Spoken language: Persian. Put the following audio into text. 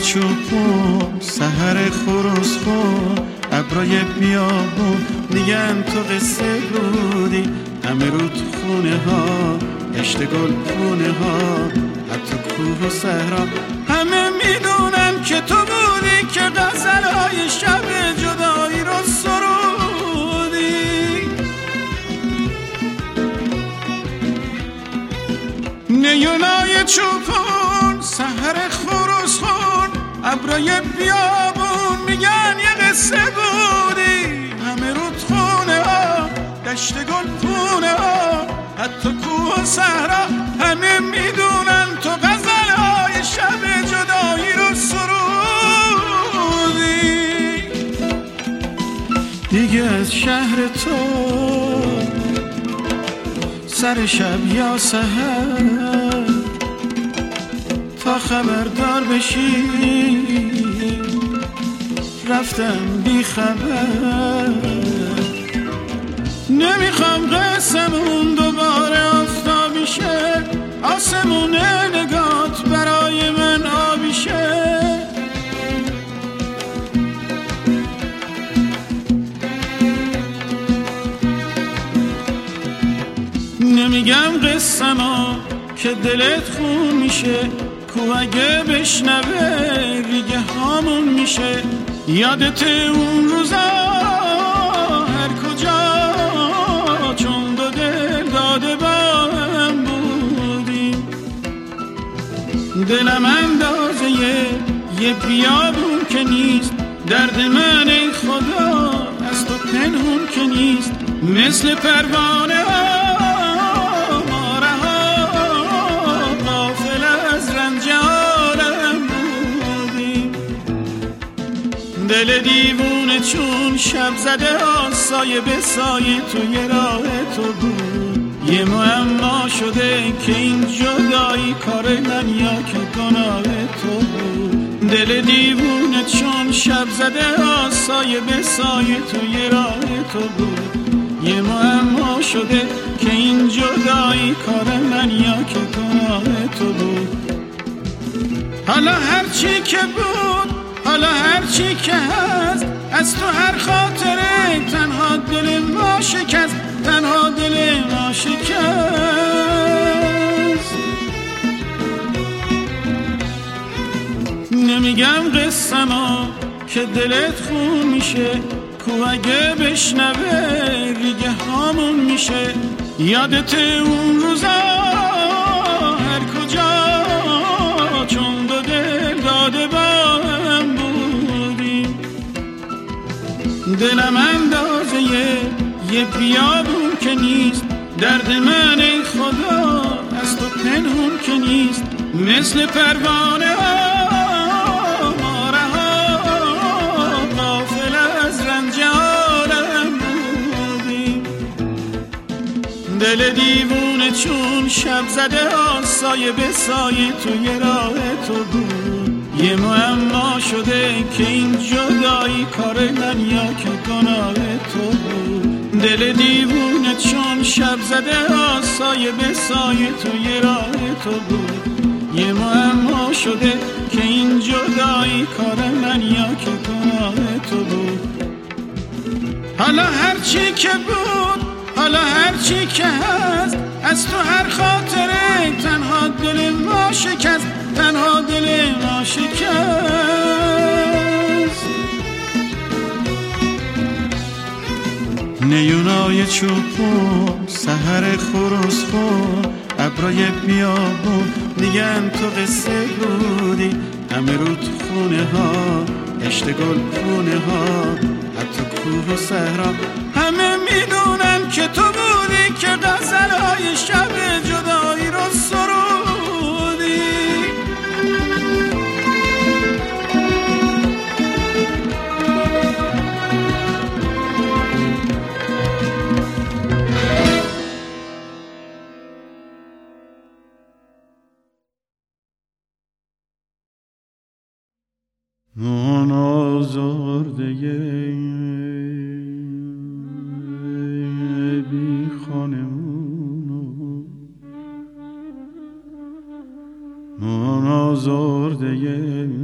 چوبون سحر خروس خون ابرای بیابون میگن تو قصه بودی همه رو تو خونه ها اشت گل پونه ها حتی کوه و صحرا همه میدونن که تو بودی که غزلهای شب جدایی رو سرودی نیونای چوبون سحر خروس خون ابرای بیابون میگن یه قصه بودی همه رو تو خونه ها دشت گل پونه ها حتی کوه و صحرا همه میدونن تو غزلهای شب جدایی رو سرودی دیگه از شهر تو سر شب یا سحر تا خبردار بشی رفتم بی خبر نمیخوام قسمون دوباره آفتابی شه آسمون نگات برای من آبی شه نمیگم قسمو که دلت خون میشه کو اگه بشنوه ریگه هامون میشه یادت اون روزا هر کجا چون دو دل داده با هم بودیم دلم اندازه یه بیابون که نیست درد من ای خدا از تو پنهون که نیست مثل پروانه ها دل دیوونه چون شب زده ها سایه به سایه توی راه تو بود یه معما شده که این جدایی کار من یا که گناه تو بود دل دیوونه چون شب زده ها سایه به سایه توی راه تو بود یه معما شده که این جدایی کار من یا که گناه تو بود حالا هرچی که بود حالا هرچی که هست از تو هر خاطره تنها دل ما شکست تنها دل ما شکست نمیگم قسمو که دلت خون میشه کو اگه بشنوه ریگه هامون میشه یادت اون روزا هر کجا چون دو دل داده با دلم اندازه یه بیابون که نیست درد من ای خدا از تو پنهون که نیست مثل پروانه ها ما رها غافل از رنج عالم بودیم دل دیوونه چون شب زده ها سایه به سایه توی راه تو بود یه معما شده که این جدایی کار من یا که گناه تو بود دل دیوونه چون شب زده ها سایه به سایه توی راه تو بود یه معما شده که این جدایی کار من یا که گناه تو بود حالا هرچی که بود حالا هرچی که هست از تو هر خاطره تنها دل ما شکست تنها دل ما شکست نیونای چوبون سحر خروس خون ابرای بیابون میگن تو قصه بودی همه رو تو خونه ها اشت گل پونه ها حتی کوه و صحرا همه میدونن که تو بودی که غزلهای شب جدایی رو سرودی من آزرده بی خانمون من آزرده